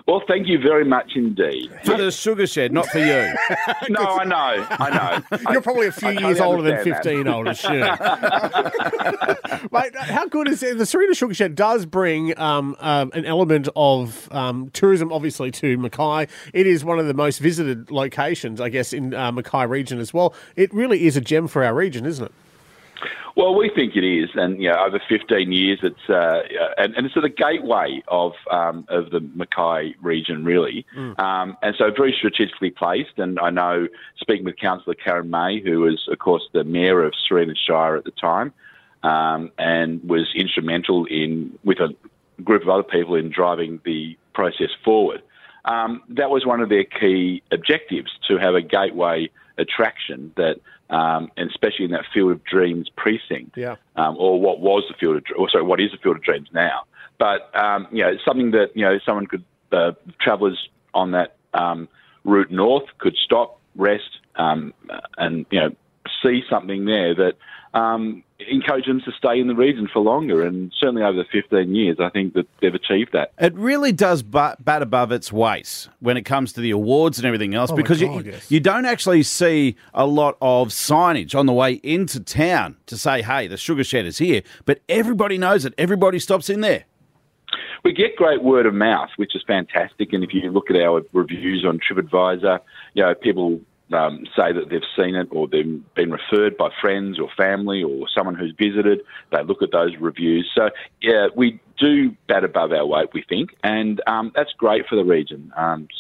Well, thank you very much indeed. For the Sugar Shed, not for you. No, I know. You're probably a few years older than 15, I would assume. Mate, how good is it? The Sarina Sugar Shed does bring an element of tourism, obviously, to Mackay. It is one of the most visited locations, I guess, in Mackay region as well. It really is a gem for our region, isn't it? Well, we think it is, and over 15 years, it's and it's sort of gateway of the Mackay region, really, and so very strategically placed. And I know, speaking with Councillor Karen May, who was, of course, the mayor of Sarina Shire at the time, and was instrumental with a group of other people in driving the process forward. That was one of their key objectives, to have a gateway attraction that. And especially in that Field of Dreams precinct, or what was the Field of, what is the Field of Dreams now? But it's something that someone could, travellers on that route north could stop, rest, and see something there that encourage them to stay in the region for longer. And certainly over the 15 years, I think that they've achieved that. It really does bat above its weight when it comes to the awards and everything else, because you don't actually see a lot of signage on the way into town to say, hey, the Sugar Shed is here, but everybody knows it. Everybody stops in there. We get great word of mouth, which is fantastic. And if you look at our reviews on TripAdvisor, people say that they've seen it, or they've been referred by friends or family or someone who's visited. They look at those reviews. So, we do bat above our weight, we think, and that's great for the region.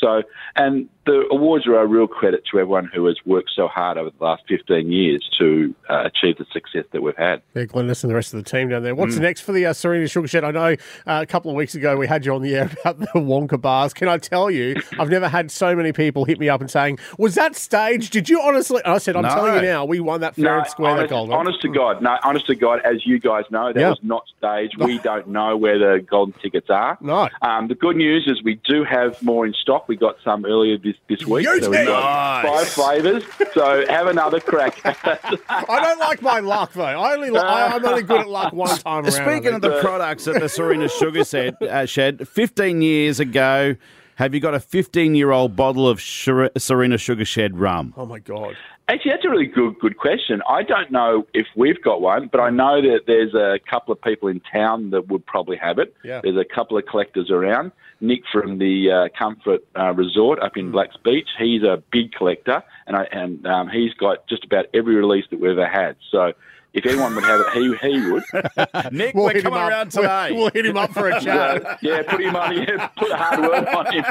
And the awards are a real credit to everyone who has worked so hard over the last 15 years to achieve the success that we've had. Yeah, Glennis and the rest of the team down there. What's next for the Sarina Sugar Shed? I know a couple of weeks ago we had you on the air about the Wonka bars. Can I tell you, I've never had so many people hit me up and saying, was that staged? Did you honestly? And I said, I'm telling you now, we won that fair and square. Honest to God, as you guys know, that was not staged. We don't know where the golden tickets are. No. The good news is we do have more in stock. We got some earlier this week. So we got 5 flavours. So have another crack. I don't like my luck, though. I'm only good at luck one time around. Speaking of the products at the Sarina Sugar Shed, 15 years ago, have you got a 15-year-old bottle of Sarina Sugar Shed rum? Oh, my God. Actually, that's a really good question. I don't know if we've got one, but I know that there's a couple of people in town that would probably have it. Yeah. There's a couple of collectors around. Nick from the Comfort Resort up in Blacks Beach, he's a big collector, and he's got just about every release that we've ever had. So if anyone would have it, he would. Nick, we're coming around today. We'll hit him up for a chat. Put him on. Put a hard word on him.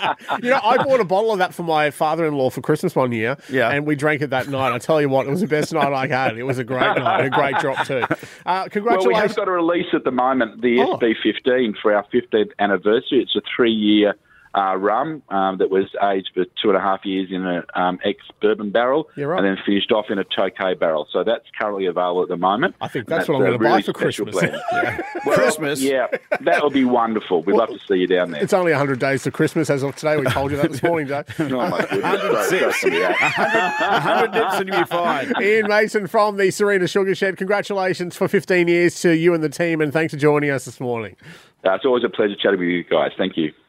I bought a bottle of that for my father-in-law for Christmas one year, and we drank it that night. I tell you what, it was the best night I had. It was a great night, a great drop too. Congratulations. Well, we have got a release at the moment, the SB15 for our 15th anniversary. It's a 3-year rum that was aged for 2.5 years in an ex-bourbon barrel, and then finished off in a Tokay barrel. So that's currently available at the moment. I think that's what I'm going to buy for Christmas. Well, Christmas? Yeah, that would be wonderful. We'd love to see you down there. It's only 100 days to Christmas as of today. We told you that this morning, Joe. Oh, my goodness. 100 nips and you'll be fine. Ian Mason from the Sarina Sugar Shed. Congratulations for 15 years to you and the team, and thanks for joining us this morning. It's always a pleasure chatting with you guys. Thank you.